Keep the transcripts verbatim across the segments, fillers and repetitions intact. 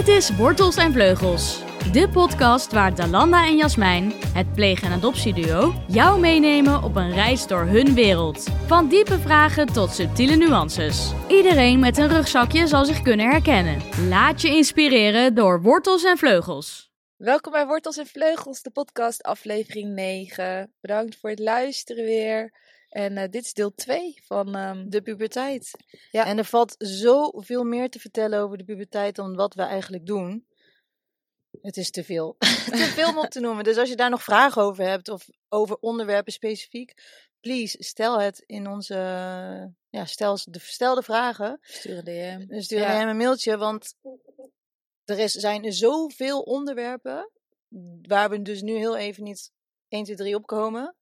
Dit is Wortels en Vleugels, de podcast waar Dalanda en Jasmijn, het pleeg- en adoptieduo, jou meenemen op een reis door hun wereld. Van diepe vragen tot subtiele nuances. Iedereen met een rugzakje zal zich kunnen herkennen. Laat je inspireren door Wortels en Vleugels. Welkom bij Wortels en Vleugels, de podcast aflevering negen. Bedankt voor het luisteren weer. En uh, dit is deel twee van um... de puberteit. Ja. En er valt zoveel meer te vertellen over de puberteit dan wat we eigenlijk doen. Het is te veel. te veel om op te noemen. Dus als je daar nog vragen over hebt of over onderwerpen specifiek, please stel het in onze, ja, stel de verstelde vragen. Stuur een D M. Stuur ja. een D M een mailtje, want er is, zijn zoveel onderwerpen waar we dus nu heel even niet één, twee, drie opkomen.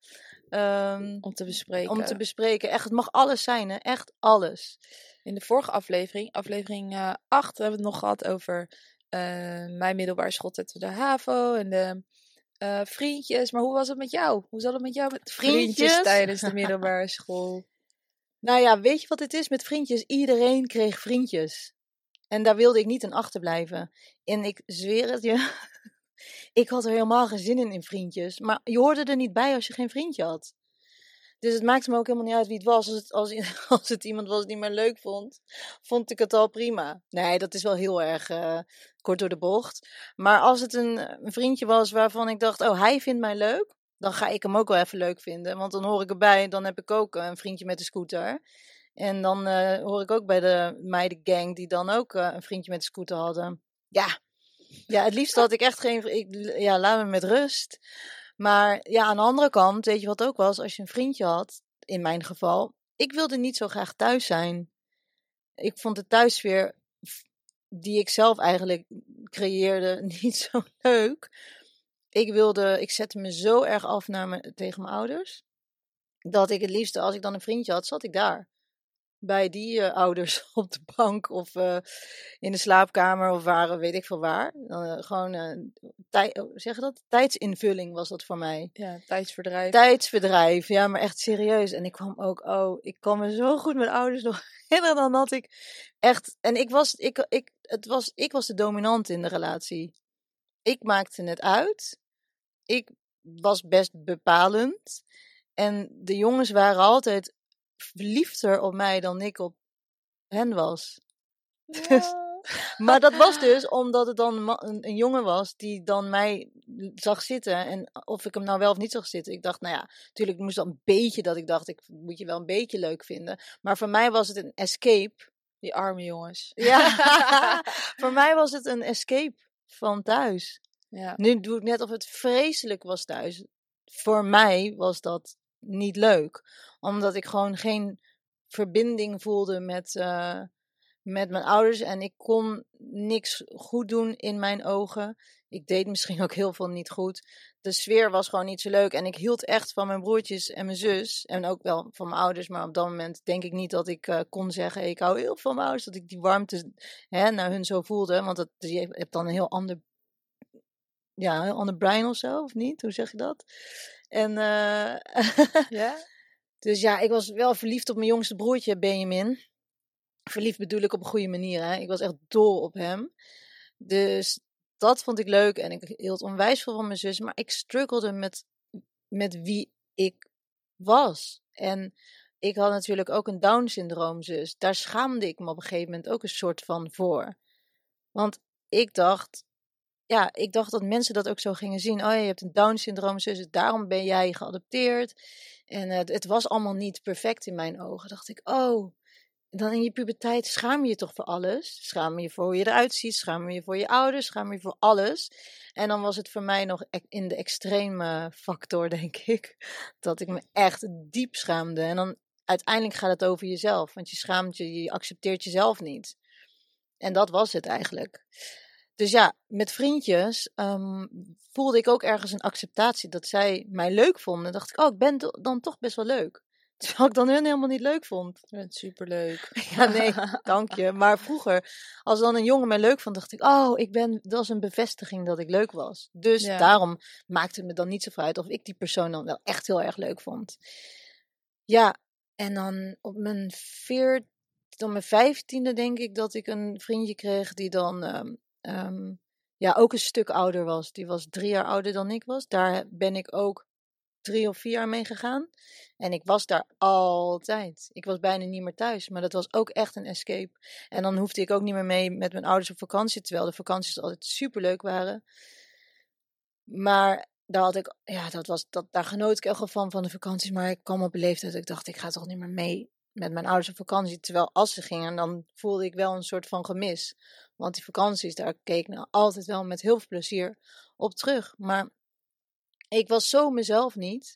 Um, om te bespreken. Om te bespreken. Echt, het mag alles zijn, hè? Echt alles. In de vorige aflevering, aflevering uh, acht, hebben we het nog gehad over uh, mijn middelbare schooltijd de HAVO en de uh, vriendjes. Maar hoe was het met jou? Hoe zat het met jou met vriendjes, vriendjes tijdens de middelbare school? Nou ja, weet je wat het is met vriendjes? Iedereen kreeg vriendjes. En daar wilde ik niet in achterblijven. En ik zweer het je, ik had er helemaal geen zin in, in vriendjes. Maar je hoorde er niet bij als je geen vriendje had. Dus het maakte me ook helemaal niet uit wie het was. Als het, als, als het iemand was die me leuk vond, vond ik het al prima. Nee, dat is wel heel erg uh, kort door de bocht. Maar als het een, een vriendje was waarvan ik dacht, oh, hij vindt mij leuk, dan ga ik hem ook wel even leuk vinden. Want dan hoor ik erbij, dan heb ik ook een vriendje met een scooter. En dan uh, hoor ik ook bij de meidengang die dan ook uh, een vriendje met een scooter hadden. Ja, ja, het liefst had ik echt geen... Ik, ja, laat me met rust. Maar ja, aan de andere kant, weet je wat ook was? Als je een vriendje had, in mijn geval, ik wilde niet zo graag thuis zijn. Ik vond de thuissfeer die ik zelf eigenlijk creëerde niet zo leuk. Ik wilde, ik zette me zo erg af naar me, tegen mijn ouders, dat ik het liefste, als ik dan een vriendje had, zat ik daar. Bij die uh, ouders op de bank of uh, in de slaapkamer of waar, weet ik veel waar. Dan, uh, gewoon, uh, tij- zeg je dat? Tijdsinvulling was dat voor mij. Ja, tijdsverdrijf. Tijdsverdrijf, ja, maar echt serieus. En ik kwam ook, oh, ik kwam me zo goed met ouders nog herinneren. Dan had ik echt, en ik was, ik, ik, het was, ik was de dominante in de relatie. Ik maakte het uit. Ik was best bepalend. En de jongens waren altijd verliefder op mij dan ik op hen was. Ja. Dus, maar dat was dus omdat het dan een, een jongen was die dan mij zag zitten. En of ik hem nou wel of niet zag zitten. Ik dacht, nou ja, natuurlijk moest dan een beetje dat ik dacht, ik moet je wel een beetje leuk vinden. Maar voor mij was het een escape. Die arme jongens. Ja, voor mij was het een escape van thuis. Ja. Nu doe ik net of het vreselijk was thuis. Voor mij was dat niet leuk. Omdat ik gewoon geen verbinding voelde met, uh, met mijn ouders. En ik kon niks goed doen in mijn ogen. Ik deed misschien ook heel veel niet goed. De sfeer was gewoon niet zo leuk. En ik hield echt van mijn broertjes en mijn zus. En ook wel van mijn ouders. Maar op dat moment denk ik niet dat ik uh, kon zeggen, ik hou heel veel van mijn ouders. Dat ik die warmte hè, naar hun zo voelde. Want dat, je hebt dan een heel ander... Ja, een heel ander brein of zo, of niet? Hoe zeg je dat? En uh, ja? Dus ja, ik was wel verliefd op mijn jongste broertje, Benjamin. Verliefd bedoel ik op een goede manier, hè. Ik was echt dol op hem. Dus dat vond ik leuk en ik hield onwijs veel van mijn zus. Maar ik struggelde met, met wie ik was. En ik had natuurlijk ook een Down-syndroom zus. Daar schaamde ik me op een gegeven moment ook een soort van voor. Want ik dacht... Ja, ik dacht dat mensen dat ook zo gingen zien. Oh ja, je hebt een Down-syndroom zus, dus daarom ben jij geadopteerd. En uh, het was allemaal niet perfect in mijn ogen. Dacht ik, oh, dan in je puberteit schaam je je toch voor alles. Schaam je voor hoe je eruit ziet, schaam je voor je ouders, schaam je voor alles. En dan was het voor mij nog in de extreme factor, denk ik, dat ik me echt diep schaamde. En dan uiteindelijk gaat het over jezelf, want je schaamt je, je accepteert jezelf niet. En dat was het eigenlijk. Dus ja, met vriendjes um, voelde ik ook ergens een acceptatie dat zij mij leuk vonden. En dacht ik, oh, ik ben do- dan toch best wel leuk. Terwijl ik dan hun helemaal niet leuk vond. Je bent superleuk. Ja, nee, dank je. Maar vroeger, als dan een jongen mij leuk vond, dacht ik, oh, ik ben, dat was een bevestiging dat ik leuk was. Dus Ja. daarom maakte het me dan niet zoveel uit of ik die persoon dan wel echt heel erg leuk vond. Ja, en dan op mijn veertiende, dan mijn vijftiende denk ik dat ik een vriendje kreeg die dan... Um, um, ja, ook een stuk ouder was. Die was drie jaar ouder dan ik was. Daar ben ik ook drie of vier jaar mee gegaan. En ik was daar altijd. Ik was bijna niet meer thuis. Maar dat was ook echt een escape. En dan hoefde ik ook niet meer mee met mijn ouders op vakantie. Terwijl de vakanties altijd superleuk waren. Maar daar had ik, ja, dat was, dat, daar genoot ik echt wel van, van de vakanties. Maar ik kwam op een leeftijd dat ik dacht, ik ga toch niet meer mee met mijn ouders op vakantie. Terwijl als ze gingen, dan voelde ik wel een soort van gemis. Want die vakanties, daar keek ik nou altijd wel met heel veel plezier op terug. Maar ik was zo mezelf niet.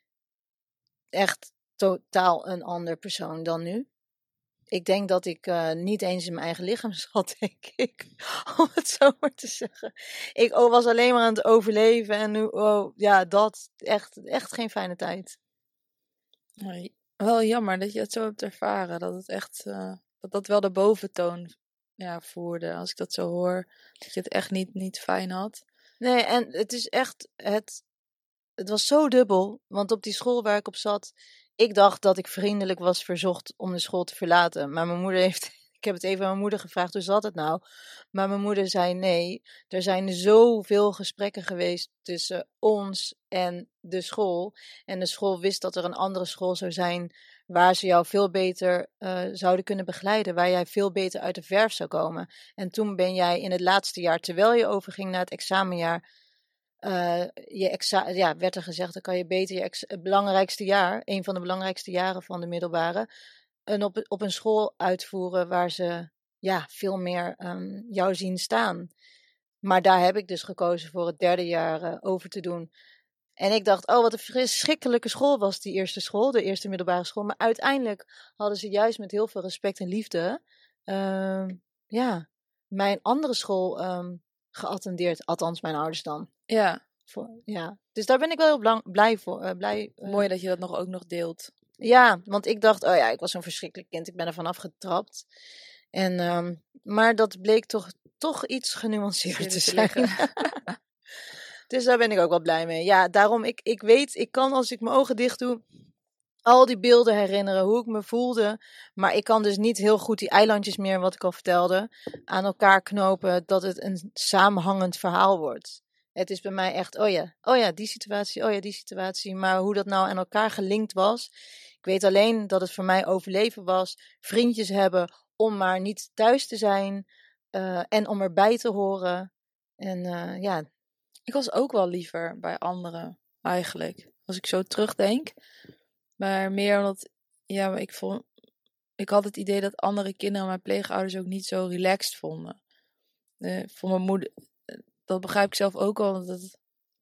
Echt totaal een ander persoon dan nu. Ik denk dat ik uh, niet eens in mijn eigen lichaam zat, denk ik. Om het zo maar te zeggen. Ik oh, was alleen maar aan het overleven. En nu, oh, ja, dat. Echt, echt geen fijne tijd. Nee, wel jammer dat je het zo hebt ervaren. Dat het echt, uh, dat dat wel de boventoon ja, voerde. Als ik dat zo hoor. Dat je het echt niet, niet fijn had. Nee, en het is echt, het, het was zo dubbel. Want op die school waar ik op zat, ik dacht dat ik vriendelijk was verzocht om de school te verlaten. Maar mijn moeder heeft, ik heb het even aan mijn moeder gevraagd, hoe zat het nou? Maar mijn moeder zei nee, er zijn zoveel gesprekken geweest tussen ons en de school. En de school wist dat er een andere school zou zijn waar ze jou veel beter uh, zouden kunnen begeleiden. Waar jij veel beter uit de verf zou komen. En toen ben jij in het laatste jaar, terwijl je overging naar het examenjaar, Uh, je exa- ja, werd er gezegd, dan kan je beter je ex- het belangrijkste jaar, een van de belangrijkste jaren van de middelbare, en op, op een school uitvoeren waar ze ja, veel meer um, jou zien staan. Maar daar heb ik dus gekozen voor het derde jaar uh, over te doen. En ik dacht, oh wat een verschrikkelijke school was die eerste school, de eerste middelbare school. Maar uiteindelijk hadden ze juist met heel veel respect en liefde uh, ja, mijn andere school um, geattendeerd, althans mijn ouders dan. Ja. Voor, ja. Dus daar ben ik wel heel blang, blij voor. Uh, blij, uh, Mooi dat je dat nog ook nog deelt. Ja, want ik dacht, oh ja, ik was zo'n verschrikkelijk kind. Ik ben er vanaf getrapt. En, um, maar dat bleek toch, toch iets genuanceerd te zijn. Dus daar ben ik ook wel blij mee. Ja, daarom, ik, ik weet, ik kan als ik mijn ogen dicht doe, al die beelden herinneren, hoe ik me voelde. Maar ik kan dus niet heel goed die eilandjes meer, wat ik al vertelde, aan elkaar knopen, dat het een samenhangend verhaal wordt. Het is bij mij echt, oh ja, oh ja, die situatie, oh ja, die situatie. Maar hoe dat nou aan elkaar gelinkt was. Ik weet alleen dat het voor mij overleven was. Vriendjes hebben om maar niet thuis te zijn. Uh, en om erbij te horen. En uh, ja. Ik was ook wel liever bij anderen, eigenlijk. Als ik zo terugdenk. Maar meer omdat, ja, ik vond, ik had het idee dat andere kinderen, mijn pleegouders, ook niet zo relaxed vonden. Uh, voor mijn moeder, dat begrijp ik zelf ook al, want dat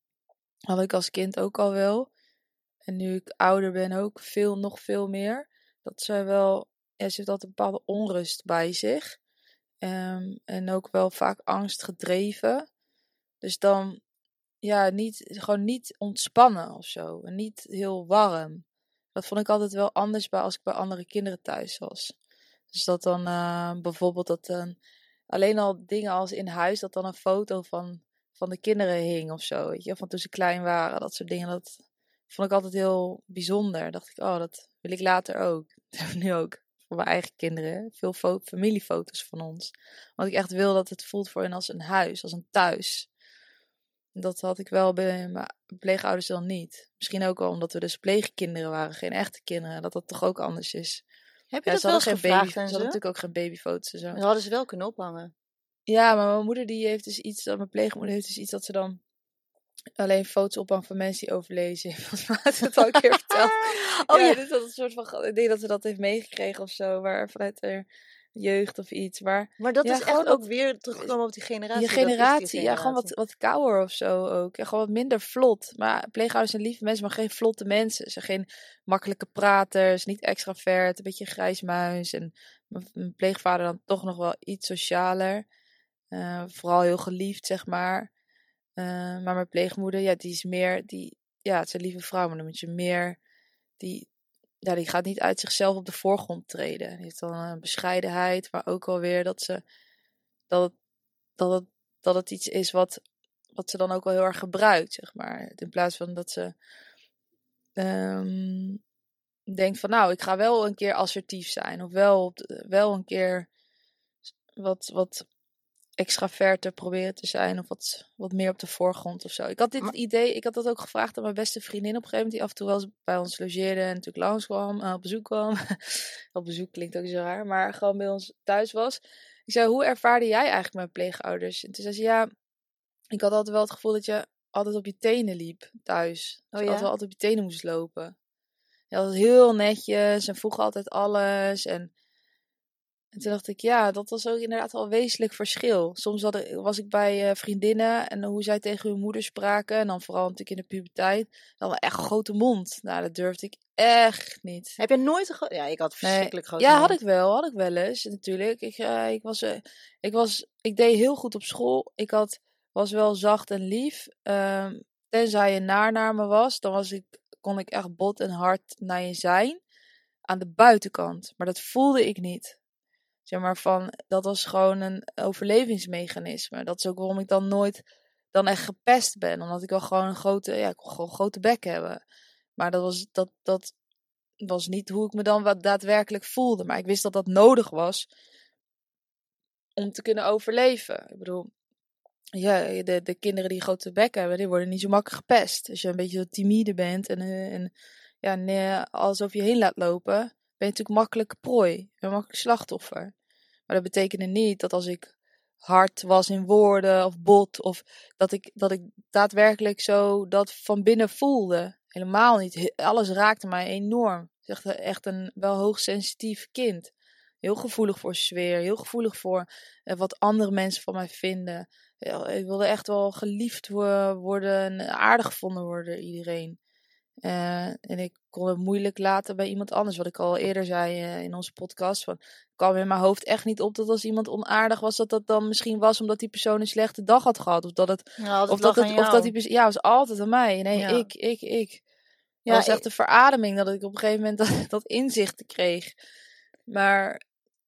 had ik als kind ook al wel. En nu ik ouder ben ook veel, nog veel meer. Dat zij wel, ja, ze heeft altijd een bepaalde onrust bij zich. Um, en ook wel vaak angst gedreven. Dus dan, ja, niet, gewoon niet ontspannen of zo. En niet heel warm. Dat vond ik altijd wel anders bij als ik bij andere kinderen thuis was. Dus dat dan uh, bijvoorbeeld dat dan alleen al dingen als in huis, dat dan een foto van, van de kinderen hing of zo. Weet je, van toen ze klein waren, dat soort dingen. Dat vond ik altijd heel bijzonder. Dacht ik, oh, dat wil ik later ook. Dat heb ik nu ook. Voor mijn eigen kinderen. Veel fo- familiefoto's van ons. Want ik echt wil dat het voelt voor hen als een huis, als een thuis. Dat had ik wel bij mijn pleegouders dan niet. Misschien ook wel omdat we dus pleegkinderen waren, geen echte kinderen. Dat dat toch ook anders is. Heb je ja, dat wel eens geen gevraagd baby, en ze hadden natuurlijk ook geen babyfoto's en zo. Dat hadden ze wel kunnen ophangen. Ja, maar mijn moeder die heeft dus iets, mijn pleegmoeder heeft dus iets dat ze dan alleen foto's ophangt van mensen die overlezen. Volgens mij had ze het al een keer verteld. Oh ja, ja. Dus dat een soort van, ik denk dat ze dat heeft meegekregen of zo, waar vanuit haar jeugd of iets. Maar, maar dat ja, is echt ook weer teruggekomen op die generatie. Je generatie, die generatie. ja, gewoon wat, wat kouder of zo ook. Ja, gewoon wat minder vlot. Maar pleegouders zijn lieve mensen, maar geen vlotte mensen. Ze zijn geen makkelijke praters, niet extravert, een beetje een grijs muis. En mijn pleegvader dan toch nog wel iets socialer. Uh, vooral heel geliefd, zeg maar. Uh, maar mijn pleegmoeder, ja, die is meer, die, ja, het is een lieve vrouw, maar dan moet je meer, die, ja, die gaat niet uit zichzelf op de voorgrond treden. Die heeft dan een bescheidenheid, maar ook alweer dat ze, dat het, dat het, dat het iets is wat, wat ze dan ook wel heel erg gebruikt, zeg maar. In plaats van dat ze um, denkt van, nou, ik ga wel een keer assertief zijn, of wel, wel een keer wat, wat extraverter proberen te zijn. Of wat, wat meer op de voorgrond of zo. Ik had dit Maar- idee, ik had dat ook gevraagd aan mijn beste vriendin op een gegeven moment. Die af en toe wel eens bij ons logeerde en natuurlijk langskwam. Uh, op bezoek kwam. Op bezoek klinkt ook zo raar. Maar gewoon bij ons thuis was. Ik zei, hoe ervaarde jij eigenlijk mijn pleegouders? En toen zei ze, ja, ik had altijd wel het gevoel dat je altijd op je tenen liep thuis. Oh Dus ja? altijd wel altijd op je tenen moest lopen. Je had het heel netjes en vroeg altijd alles. En, en toen dacht ik, ja, dat was ook inderdaad wel een wezenlijk verschil. Soms had ik, was ik bij uh, vriendinnen en hoe zij tegen hun moeder spraken. En dan vooral natuurlijk in de puberteit. Dan wel echt een grote mond. Nou, dat durfde ik echt niet. Heb je nooit een gro- Ja, ik had verschrikkelijk grote Ja, mond. had ik wel. Had ik wel eens, natuurlijk. Ik, uh, ik, was, uh, ik, was, ik deed heel goed op school. Ik had, was wel zacht en lief. Uh, tenzij je naar naar me was, dan was ik, kon ik echt bot en hard naar je zijn. Aan de buitenkant. Maar dat voelde ik niet. Zeg maar van, dat was gewoon een overlevingsmechanisme. Dat is ook waarom ik dan nooit dan echt gepest ben. Omdat ik wel gewoon een grote, ja, ik kon gewoon een grote bek hebben. Maar dat was, dat, dat was niet hoe ik me dan wat daadwerkelijk voelde. Maar ik wist dat dat nodig was om te kunnen overleven. Ik bedoel, ja, de, de kinderen die grote bek hebben, die worden niet zo makkelijk gepest. Als je een beetje zo timide bent en, en ja, nee, alles over je heen laat lopen, ben je natuurlijk makkelijk prooi. Ben je makkelijk slachtoffer. Maar dat betekende niet dat als ik hard was in woorden of bot, of dat ik, dat ik daadwerkelijk zo dat van binnen voelde. Helemaal niet. Alles raakte mij enorm. Het is echt, echt een wel hoogsensitief kind. Heel gevoelig voor sfeer. Heel gevoelig voor eh, wat andere mensen van mij vinden. Ik wilde echt wel geliefd worden en aardig gevonden worden door iedereen. Uh, en ik kon het moeilijk laten bij iemand anders. Wat ik al eerder zei uh, in onze podcast. Van, het kwam in mijn hoofd echt niet op dat als iemand onaardig was, dat dat dan misschien was omdat die persoon een slechte dag had gehad. Of dat het... Ja, of dat, het of dat die persoon... Ja, het was altijd aan mij. Nee, Ja. ik, ik, ik. Ja, dat was echt ik- een verademing dat ik op een gegeven moment dat, dat inzicht kreeg. Maar...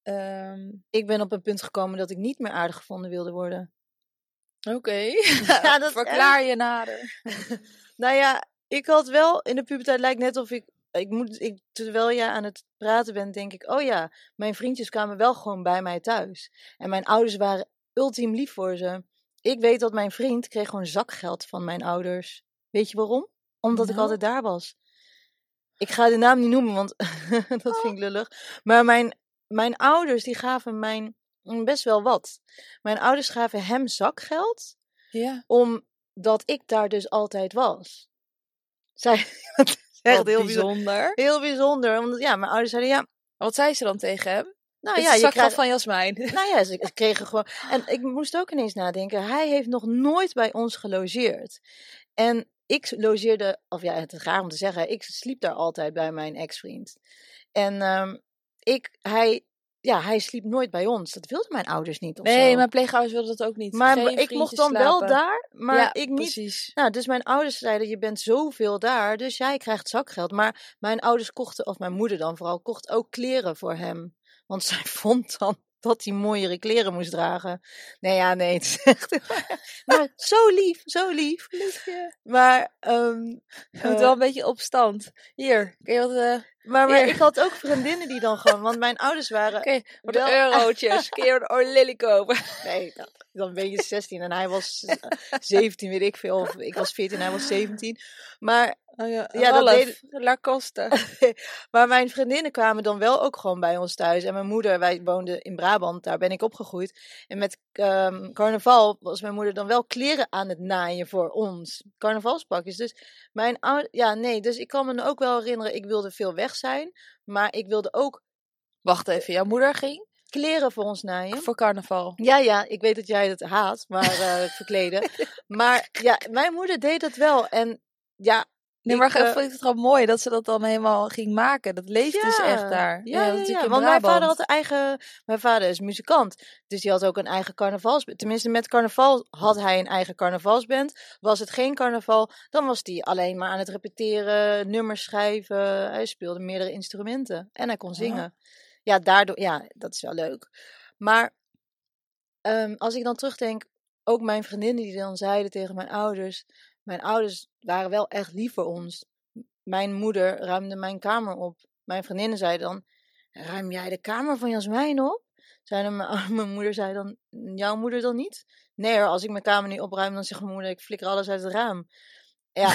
Um... Ik ben op een punt gekomen dat ik niet meer aardig gevonden wilde worden. Oké. Okay. Ja, dat is Verklaar erg. je nader. Nou ja, ik had wel in de puberteit, lijkt net of ik, ik moet, ik, terwijl jij aan het praten bent, denk ik, oh ja, mijn vriendjes kwamen wel gewoon bij mij thuis. En mijn ouders waren ultiem lief voor ze. Ik weet dat mijn vriend kreeg gewoon zakgeld van mijn ouders. Weet je waarom? Omdat Nou. ik altijd daar was. Ik ga de naam niet noemen, want dat vind ik lullig. Maar mijn, mijn ouders, die gaven mijn best wel wat. Mijn ouders gaven hem zakgeld. Ja. Omdat ik daar dus altijd was. Zij, echt heel bijzonder. Heel bijzonder. Omdat, ja, mijn ouders zeiden ja. Wat zei ze dan tegen hem? Nou Dit ja, is je zakgeld krijgt van Jasmijn. Nou ja, ze kregen gewoon. En ik moest ook ineens nadenken. Hij heeft nog nooit bij ons gelogeerd. En ik logeerde, of ja, het is raar om te zeggen, ik sliep daar altijd bij mijn ex-vriend. En um, ik, hij. Ja, hij sliep nooit bij ons. Dat wilden mijn ouders niet. Of nee, zo. mijn pleegouders wilden dat ook niet. Maar Geen ik mocht dan slapen. wel daar, maar ja, ik niet. Precies. Nou, dus mijn ouders zeiden: je bent zoveel daar, dus jij krijgt zakgeld. Maar mijn ouders kochten, of mijn moeder dan vooral, kocht ook kleren voor hem. Want zij vond dan dat hij mooiere kleren moest dragen. Nee, ja, nee, het is echt. Maar zo lief, zo lief. Liefje. Maar, um, je moet uh, wel een beetje op stand. Hier, kun je wat... Uh, maar, maar ik had ook vriendinnen die dan gewoon, want mijn ouders waren... Oké, wat wel... eurotjes. Kun je een Orlilly kopen? Nee, dan ben je zestien en hij was zeventien, weet ik veel. Of ik was veertien en hij was zeventien. Maar... Oh ja, ja, dat deed... Lacoste. Maar mijn vriendinnen kwamen dan wel ook gewoon bij ons thuis. En mijn moeder, wij woonden in Brabant, daar ben ik opgegroeid. En met um, carnaval was mijn moeder dan wel kleren aan het naaien voor ons. Carnavalspakjes. Dus mijn oude, ja nee, dus ik kan me ook wel herinneren, ik wilde veel weg zijn. Maar ik wilde ook... Wacht even, jouw moeder ging? Kleren voor ons naaien. Voor carnaval. Ja, ja, ik weet dat jij het haat, maar uh, verkleden. Maar ja, mijn moeder deed dat wel. En ja... Nee, maar ik uh, vond het gewoon mooi dat ze dat dan helemaal ging maken. Dat leeft ja, dus echt daar. Ja, ja, ja, ja. Want Brabant. Mijn vader had een eigen... Mijn vader is muzikant. Dus die had ook een eigen carnavalsband. Tenminste, met carnaval had hij een eigen carnavalsband. Was het geen carnaval, dan was hij alleen maar aan het repeteren, nummers schrijven. Hij speelde meerdere instrumenten. En hij kon zingen. Ja, ja daardoor... Ja, dat is wel leuk. Maar um, als ik dan terugdenk... Ook mijn vriendinnen die dan zeiden tegen mijn ouders... Mijn ouders waren wel echt lief voor ons. Mijn moeder ruimde mijn kamer op. Mijn vriendinnen zeiden dan... Ruim jij de kamer van Jasmijn op? Zei dan mijn, mijn moeder zei dan, jouw moeder dan niet? Nee hoor, als ik mijn kamer niet opruim, dan zegt mijn moeder, ik flikker alles uit het raam. Ja.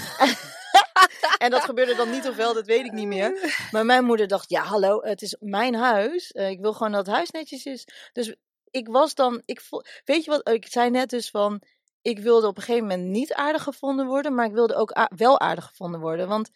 En dat gebeurde dan niet ofwel, dat weet ik niet meer. Maar mijn moeder dacht, ja hallo, het is mijn huis. Uh, ik wil gewoon dat het huis netjes is. Dus ik was dan, ik vo- weet je wat, ik zei net dus van, ik wilde op een gegeven moment niet aardig gevonden worden, maar ik wilde ook a- wel aardig gevonden worden. Want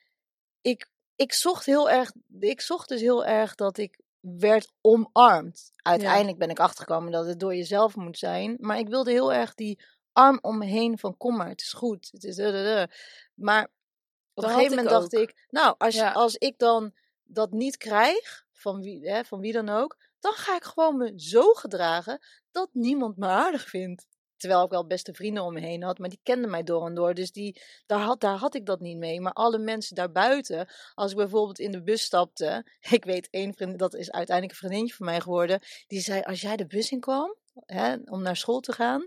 ik, ik zocht heel erg, ik zocht dus heel erg dat ik werd omarmd. Uiteindelijk ja. ben ik achtergekomen dat het door jezelf moet zijn. Maar ik wilde heel erg die arm om me heen van, kom maar, het is goed. Het is uh, uh, uh. Maar op een gegeven moment dacht ik, nou, als, ja. als ik dan dat niet krijg, van wie, hè, van wie dan ook, dan ga ik gewoon me zo gedragen dat niemand me aardig vindt. Terwijl ik wel beste vrienden om me heen had, maar die kenden mij door en door. Dus die, daar, had, daar had ik dat niet mee. Maar alle mensen daarbuiten, als ik bijvoorbeeld in de bus stapte. Ik weet één vriend, dat is uiteindelijk een vriendinnetje van mij geworden. Die zei, als jij de bus in kwam, hè, om naar school te gaan,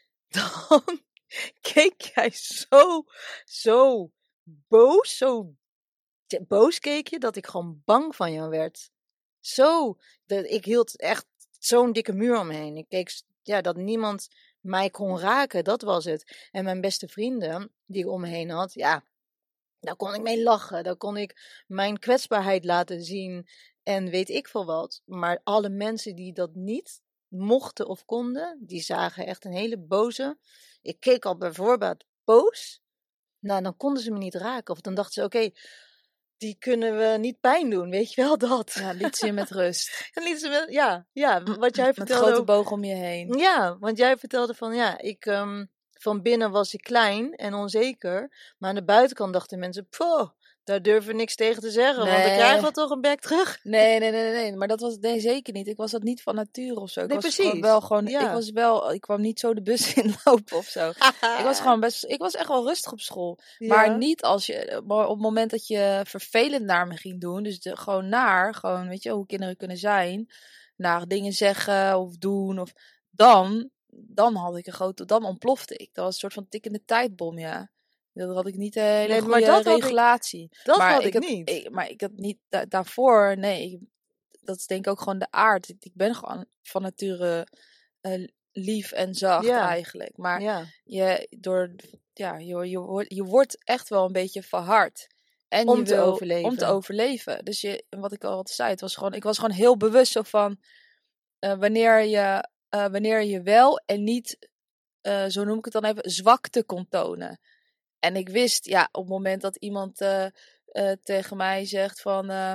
dan keek jij zo, zo boos, zo boos keek je, dat ik gewoon bang van jou werd. Zo, dat, ik hield echt zo'n dikke muur om me heen. Ik keek, ja, dat niemand mij kon raken, dat was het. En mijn beste vrienden, die ik om me heen had, ja, daar kon ik mee lachen. Daar kon ik mijn kwetsbaarheid laten zien en weet ik veel wat. Maar alle mensen die dat niet mochten of konden, die zagen echt een hele boze. Ik keek al bijvoorbeeld boos. Nou, dan konden ze me niet raken. Of dan dachten ze, oké, okay, die kunnen we niet pijn doen, weet je wel dat. Ja, liet ze je met rust. En liet ze me, ja, ja, wat jij vertelde. Met grote over, boog om je heen. Ja, want jij vertelde van, ja, ik, um, van binnen was ik klein en onzeker. Maar aan de buitenkant dachten mensen, poh, daar durven we niks tegen te zeggen. Nee. Want dan krijgen we toch een bek terug. Nee, nee, nee, nee, maar dat was, nee, zeker niet. Ik was dat niet van nature of zo. Ik nee, was precies. Gewoon wel gewoon, ja. ik was wel, ik kwam niet zo de bus inlopen of zo. Ik was gewoon best, ik was echt wel rustig op school. Ja. Maar niet als je, maar op het moment dat je vervelend naar me ging doen, dus de, gewoon naar, gewoon, weet je, hoe kinderen kunnen zijn, naar dingen zeggen of doen, of dan, dan had ik een grote, dan ontplofte ik. Dat was een soort van tikkende tijdbom, ja. Dat had ik niet een hele nee, goede maar dat regulatie. Ik, dat maar had ik, ik niet. Ik, maar ik had niet da- daarvoor, nee, ik, dat is denk ik ook gewoon de aard. Ik, ik ben gewoon van nature uh, lief en zacht ja. eigenlijk. Maar ja. je, door, ja, je, je, wordt, je wordt echt wel een beetje verhard. En om je te wil, overleven. Om te overleven. Dus je, wat ik al zei, het was gewoon, ik was gewoon heel bewust zo van uh, wanneer, je, uh, wanneer je wel en niet, uh, zo noem ik het dan even, zwakte kon tonen. En ik wist, ja, op het moment dat iemand uh, uh, tegen mij zegt van, uh,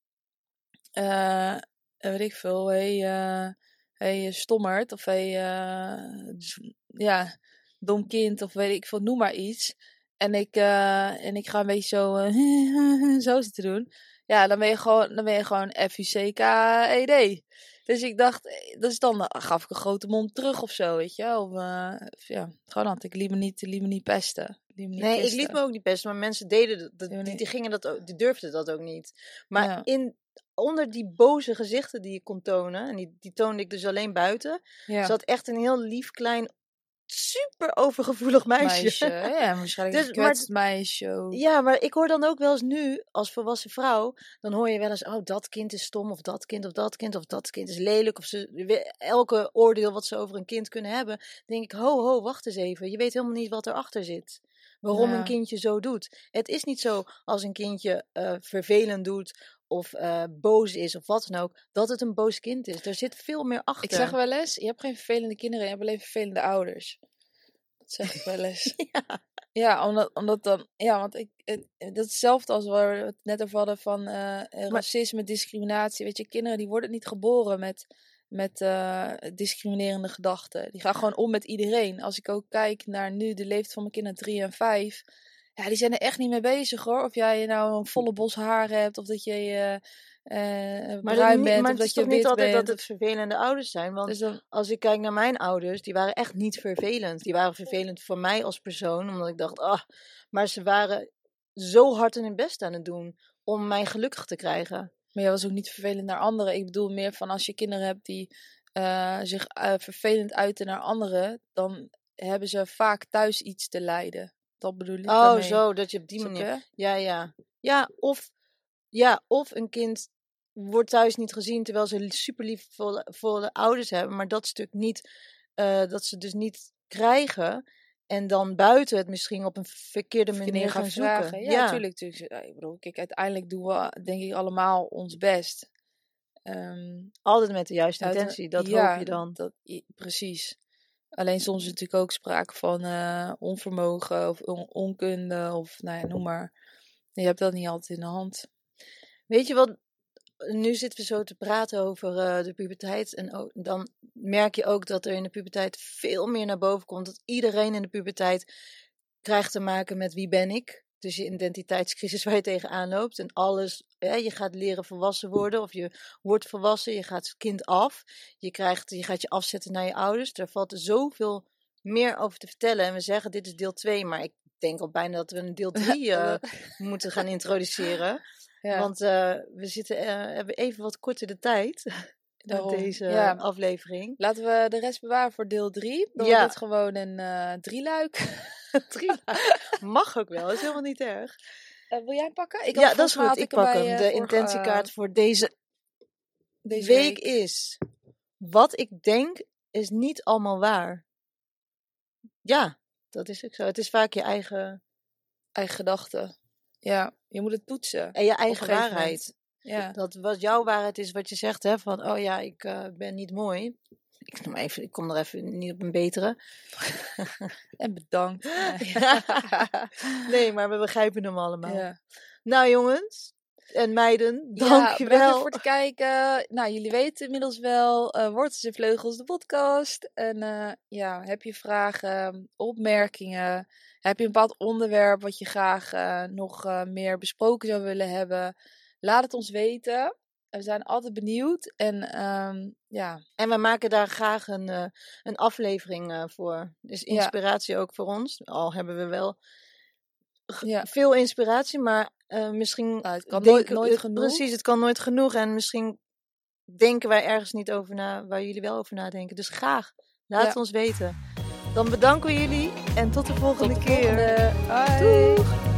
uh, weet ik veel, hé, hey, uh, hey, stommerd, of hé, hey, uh, ja, dom kind, of weet ik veel, noem maar iets. En ik, uh, en ik ga een beetje zo, uh, zo zitten doen. Ja, dan ben je gewoon, dan ben je gewoon F U C K E D. Dus ik dacht, dus dan gaf ik een grote mond terug of zo, weet je. Of, uh, ja, gewoon had ik liet me niet, liet me niet pesten. Liet me niet nee, kisten. Ik liet me ook niet pesten, maar mensen deden dat, dat die, die gingen dat ook, die durfden dat ook niet. Maar ja. in, onder die boze gezichten die ik kon tonen, en die, die toonde ik dus alleen buiten, ja. zat echt een heel lief klein, super overgevoelig meisje. meisje ja, waarschijnlijk dus, een gekwetst meisje. Ja, maar ik hoor dan ook wel eens nu, als volwassen vrouw, dan hoor je wel eens, oh, dat kind is stom, of dat kind, of dat kind, of dat kind is lelijk, of ze, elke oordeel wat ze over een kind kunnen hebben, denk ik, ho, ho, wacht eens even, je weet helemaal niet wat erachter zit. Waarom ja. een kindje zo doet. Het is niet zo als een kindje uh, vervelend doet of uh, boos is of wat dan ook, dat het een boos kind is. Er zit veel meer achter. Ik zeg wel eens, je hebt geen vervelende kinderen, je hebt alleen vervelende ouders. Dat zeg ik wel eens. ja. Ja, omdat, omdat dan, ja, want ik, het, dat is hetzelfde als waar we het net over hadden van uh, racisme, discriminatie. Weet je, kinderen die worden niet geboren met, met uh, discriminerende gedachten. Die gaan gewoon om met iedereen. Als ik ook kijk naar nu de leeftijd van mijn kinderen drie en vijf. Ja, die zijn er echt niet mee bezig hoor. Of jij nou een volle bos haar hebt, of dat je uh, uh, bruin bent, maar of dat je wit bent. Maar het is toch niet altijd dat het vervelende ouders zijn? Want dus dan, als ik kijk naar mijn ouders, die waren echt niet vervelend. Die waren vervelend voor mij als persoon, omdat ik dacht, ah, maar ze waren zo hard hun best aan het doen om mij gelukkig te krijgen. Maar jij was ook niet vervelend naar anderen. Ik bedoel meer van als je kinderen hebt die uh, zich uh, vervelend uiten naar anderen, dan hebben ze vaak thuis iets te lijden. Dat bedoel ik. Oh, daarmee. Zo, dat je op die Zo, manier. hè? Ja, ja. Ja, of, ja, of een kind wordt thuis niet gezien, terwijl ze super liefvolle ouders hebben, maar dat stuk niet, uh, dat ze dus niet krijgen. En dan buiten het misschien op een verkeerde manier Verkeerde gaan zoeken. vragen. Ja, natuurlijk. Ja. natuurlijk. Ik bedoel, kijk, uiteindelijk doen we denk ik allemaal ons best. Um, Altijd met de juiste intentie, dat ja, hoop je dan. Dat, precies. Alleen soms is natuurlijk ook sprake van uh, onvermogen of on- onkunde of nou ja, noem maar. Je hebt dat niet altijd in de hand. Weet je wat, nu zitten we zo te praten over uh, de puberteit en ook, dan merk je ook dat er in de puberteit veel meer naar boven komt. Dat iedereen in de puberteit krijgt te maken met wie ben ik. Dus je identiteitscrisis waar je tegenaan loopt en alles. Ja, je gaat leren volwassen worden of je wordt volwassen, je gaat kind af. Je, krijgt, je gaat je afzetten naar je ouders. Daar valt er zoveel meer over te vertellen. En we zeggen dit is deel twee, maar ik denk al bijna dat we een deel drie uh, moeten gaan introduceren. Ja. Want uh, we zitten, uh, hebben even wat korter de tijd met deze ja. aflevering. Laten we de rest bewaren voor deel drie. Dan ja. wordt het gewoon een uh, drieluik. drieluik. Mag ook wel, is helemaal niet erg. Uh, wil jij hem pakken? Ik ja, dat is goed. Ik pak hem. uh, de vorige, intentiekaart voor deze, deze week, week is... Wat ik denk is niet allemaal waar. Ja, dat is ook zo. Het is vaak je eigen... Eigen gedachten. Ja, je moet het toetsen. En je eigen waarheid. Ja. Dat wat jouw waarheid is wat je zegt, hè, van oh ja, ik uh, ben niet mooi. Ik, noem even, ik kom er even niet op een betere. En bedankt. Ja. Nee, maar we begrijpen hem allemaal. Ja. Nou jongens en meiden, dankjewel. Ja, voor het kijken. Nou, jullie weten inmiddels wel, uh, Wortels en Vleugels, de podcast. En uh, ja, heb je vragen, opmerkingen? Heb je een bepaald onderwerp wat je graag uh, nog uh, meer besproken zou willen hebben? Laat het ons weten. We zijn altijd benieuwd. En um, ja. En we maken daar graag een, uh, een aflevering uh, voor. Dus inspiratie ja. ook voor ons. Al hebben we wel g- ja. veel inspiratie, maar uh, misschien... Nou, het kan denken, nooit, nooit genoeg. Precies, het kan nooit genoeg. En misschien denken wij ergens niet over na, waar jullie wel over nadenken. Dus graag, laat ja. het ons weten. Dan bedanken we jullie en tot de volgende tot de keer. Volgende. Doeg!